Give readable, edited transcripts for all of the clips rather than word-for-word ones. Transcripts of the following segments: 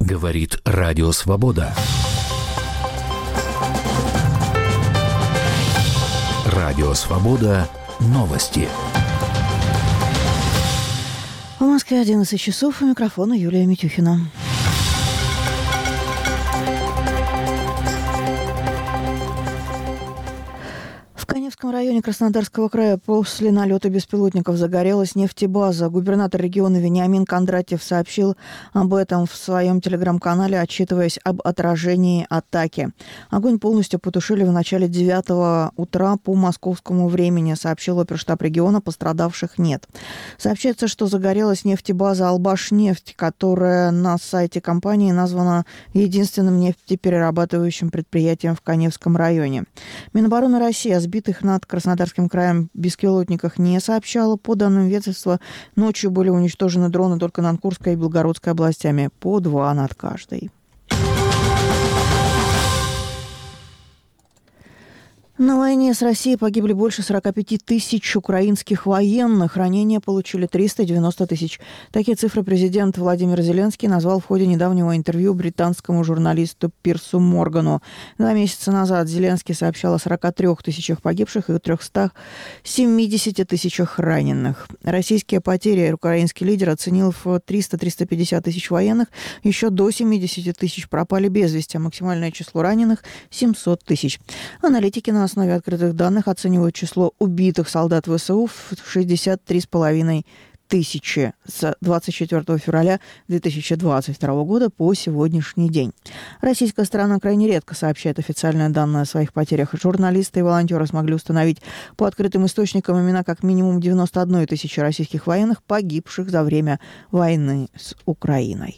Говорит Радио Свобода. Радио Свобода. Новости. В Москве 11 часов. У микрофона Юлия Митюхина. В Каневском районе Краснодарского края после налета беспилотников загорелась нефтебаза. Губернатор региона Вениамин Кондратьев сообщил об этом в своем телеграм-канале, отчитываясь об отражении атаки. Огонь полностью потушили в начале 9 утра по московскому времени, сообщил оперштаб региона. Пострадавших нет. Сообщается, что загорелась нефтебаза «Албашнефть», которая на сайте компании названа единственным нефтеперерабатывающим предприятием в Каневском районе. Минобороны России о сбитых над Краснодарским краем беспилотниках не сообщала. По данным ведомства, ночью были уничтожены дроны только над Курской и Белгородской областями, по 2 над каждой. На войне с Россией погибли больше 45 тысяч украинских военных. Ранения получили 390 тысяч. Такие цифры президент Владимир Зеленский назвал в ходе недавнего интервью британскому журналисту Пирсу Моргану. 2 месяца назад Зеленский сообщал о 43 тысячах погибших и 370 тысячах раненых. Российские потери украинский лидер оценил в 300-350 тысяч военных. Еще до 70 тысяч пропали без вести, а максимальное число раненых – 700 тысяч. Аналитики на основе открытых данных оценивают число убитых солдат ВСУ в 63,5 тысячи с 24 февраля 2022 года по сегодняшний день. Российская сторона крайне редко сообщает официальные данные о своих потерях. Журналисты и волонтеры смогли установить по открытым источникам имена как минимум 91 тысячи российских военных, погибших за время войны с Украиной.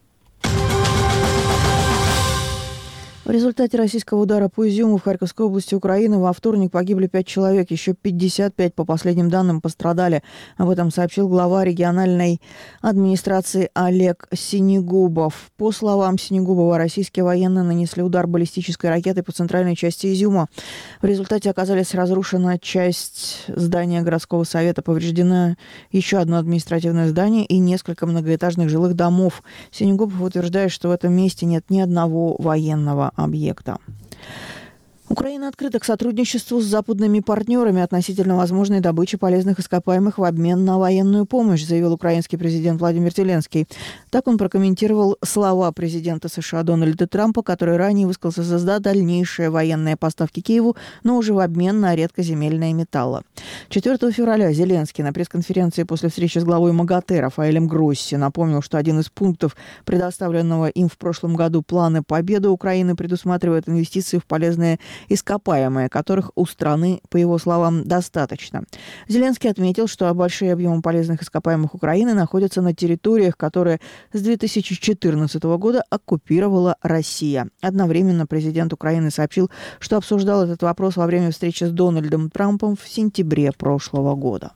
В результате российского удара по Изюму в Харьковской области Украины во вторник погибли 5 человек, еще 55, по последним данным, пострадали. Об этом сообщил глава региональной администрации Олег Синегубов. По словам Синегубова, российские военные нанесли удар баллистической ракетой по центральной части Изюма. В результате оказалась разрушена часть здания городского совета, повреждено еще одно административное здание и несколько многоэтажных жилых домов. Синегубов утверждает, что в этом месте нет ни одного военного объекта. Украина открыта к сотрудничеству с западными партнерами относительно возможной добычи полезных ископаемых в обмен на военную помощь, заявил украинский президент Владимир Зеленский. Так он прокомментировал слова президента США Дональда Трампа, который ранее высказался за дальнейшие военные поставки Киеву, но уже в обмен на редкоземельные металлы. 4 февраля Зеленский на пресс-конференции после встречи с главой МАГАТЭ Рафаэлем Гросси напомнил, что один из пунктов предоставленного им в прошлом году плана победы Украины предусматривает инвестиции в полезные ископаемые, которых у страны, по его словам, достаточно. Зеленский отметил, что большие объемы полезных ископаемых Украины находятся на территориях, которые с 2014 года оккупировала Россия. Одновременно президент Украины сообщил, что обсуждал этот вопрос во время встречи с Дональдом Трампом в сентябре прошлого года.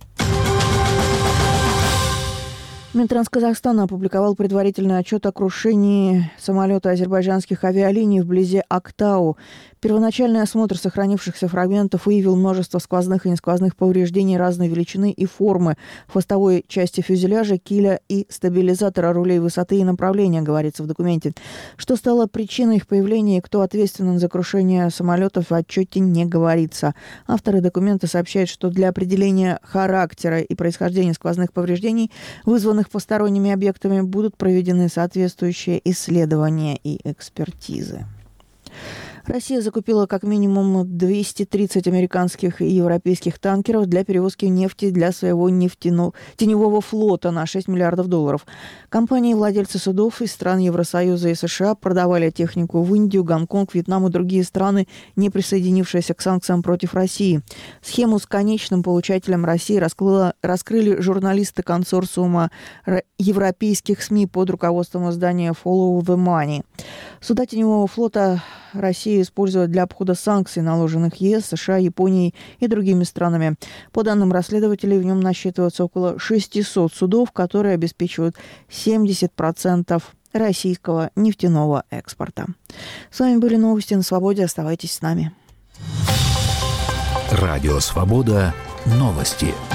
Минтранс Казахстана опубликовал предварительный отчет о крушении самолета азербайджанских авиалиний вблизи Актау. Первоначальный осмотр сохранившихся фрагментов выявил множество сквозных и несквозных повреждений разной величины и формы в хвостовой части фюзеляжа, киля и стабилизатора рулей высоты и направления, говорится в документе. Что стало причиной их появления и кто ответственен за крушение самолетов, в отчете не говорится. Авторы документа сообщают, что для определения характера и происхождения сквозных повреждений, вызванных посторонними объектами, будут проведены соответствующие исследования и экспертизы. Россия закупила как минимум 230 американских и европейских танкеров для перевозки нефти для своего теневого флота на $6 миллиардов. Компании и владельцы судов из стран Евросоюза и США продавали технику в Индию, Гонконг, Вьетнам и другие страны, не присоединившиеся к санкциям против России. Схему с конечным получателем России раскрыли журналисты консорциума европейских СМИ под руководством издания Follow the Money. Суда теневого флота Россия использует для обхода санкций, наложенных ЕС, США, Японией и другими странами. По данным расследователей, в нем насчитывается около 600 судов, которые обеспечивают 70% российского нефтяного экспорта. С вами были новости на Свободе. Оставайтесь с нами. Радио Свобода. Новости.